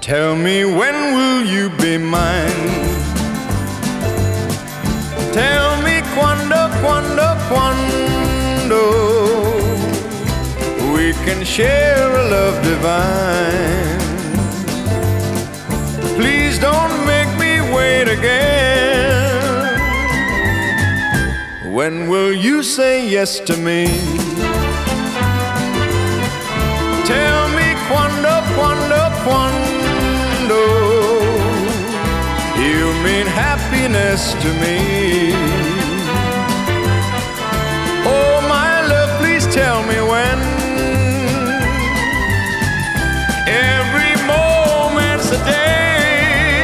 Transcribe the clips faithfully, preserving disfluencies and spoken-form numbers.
Tell me, when will you be mine? Tell me quando, quando, quando we can share a love divine. Please don't make me wait again. When will you say yes to me? Tell me quando, quando, quando you mean happiness to me. Oh, my love, please tell me when. Every moment's a day,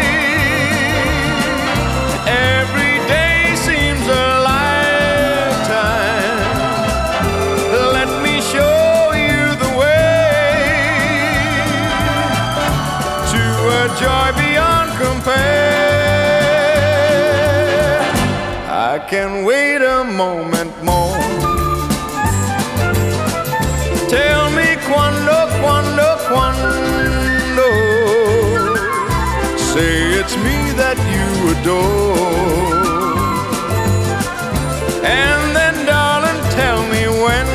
every day seems a lifetime. Let me show you the way to a joy beyond compare. I can wait a moment more. Tell me quando, quando, quando say it's me that you adore. And then, darling, tell me when.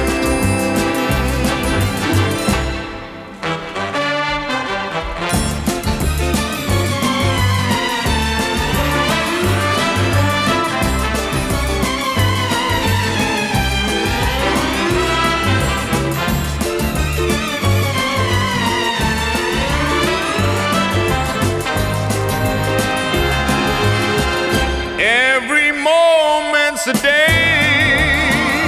Every moment's a day,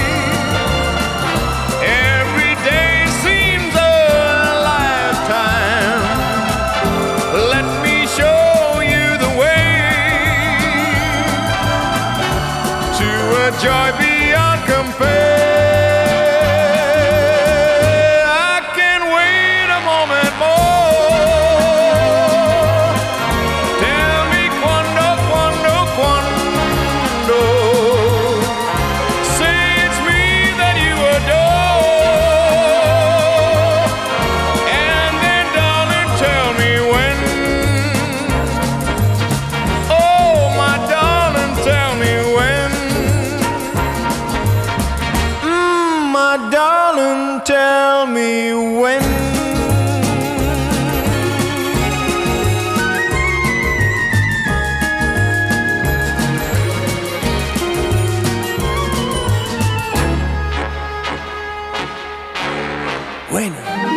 every day seems a lifetime. Let me show you the way to a joy beyond compare. I can wait a moment more. Tell me quando, quando, quando say it's me that you adore. And then, darling, tell me when. Oh, my darling, tell me when. Mm, my darling, tell me when. Bueno.